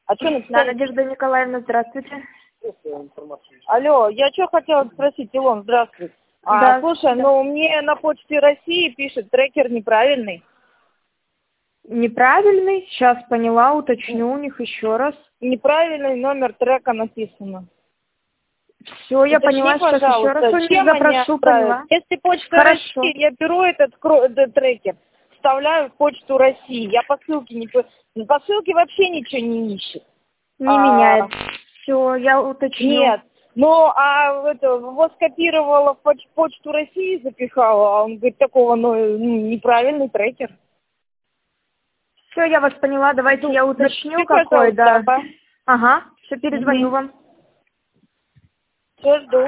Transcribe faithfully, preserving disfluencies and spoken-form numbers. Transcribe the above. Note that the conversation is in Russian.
А что Да, написали? Надежда Николаевна, здравствуйте. Алло, я что хотела спросить, Илон, здравствуй. А, Да, слушай, да. ну мне на почте России пишет трекер неправильный. Неправильный? Сейчас поняла, уточню у них еще раз. Неправильный номер трека написано. Все, я Уточни, поняла, сейчас еще раз пожалуйста, у них чем они запрошу, отправят? поняла. Если почта Хорошо. России, я беру этот, кро- этот трекер, вставляю в почту России. Я по ссылке не... по- По ссылке вообще ничего не ищет. Не А, меняет. Все, я уточню. Нет. Ну, а это, его скопировала в поч- почту России, запихала, а он говорит, такого, ну, ну, неправильный трекер. Все, я вас поняла, давайте Ну, я уточню напиши, какой, пожалуйста, да. ага. Ага, все, перезвоню Угу. вам. Все, жду.